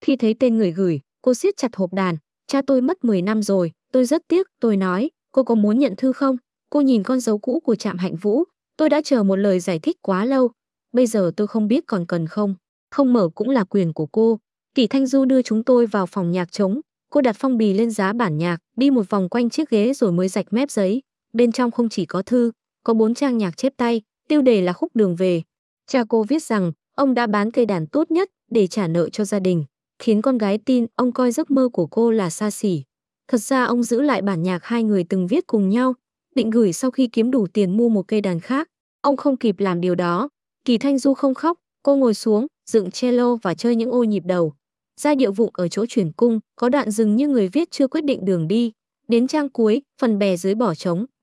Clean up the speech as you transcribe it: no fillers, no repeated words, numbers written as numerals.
Khi thấy tên người gửi, cô siết chặt hộp đàn. Cha tôi mất 10 năm rồi, tôi rất tiếc, tôi nói, cô có muốn nhận thư không? Cô nhìn con dấu cũ của Trạm Hạnh Vũ, tôi đã chờ một lời giải thích quá lâu. Bây giờ tôi không biết còn cần không. Không mở cũng là quyền của cô. Kỷ Thanh Du đưa chúng tôi vào phòng nhạc trống. Cô đặt phong bì lên giá bản nhạc, đi một vòng quanh chiếc ghế rồi mới rạch mép giấy. Bên trong không chỉ có thư, có 4 trang nhạc chép tay, tiêu đề là Khúc Đường Về. Cha cô viết rằng ông đã bán cây đàn tốt nhất để trả nợ cho gia đình, khiến con gái tin ông coi giấc mơ của cô là xa xỉ. Thật ra ông giữ lại bản nhạc hai người từng viết cùng nhau, định gửi sau khi kiếm đủ tiền mua một cây đàn khác. Ông không kịp làm điều đó. Kỳ Thanh Du không khóc, cô ngồi xuống, dựng cello và chơi những ô nhịp đầu. Giai điệu vụng ở chỗ chuyển cung, có đoạn dừng như người viết chưa quyết định đường đi. Đến trang cuối, phần bè dưới bỏ trống.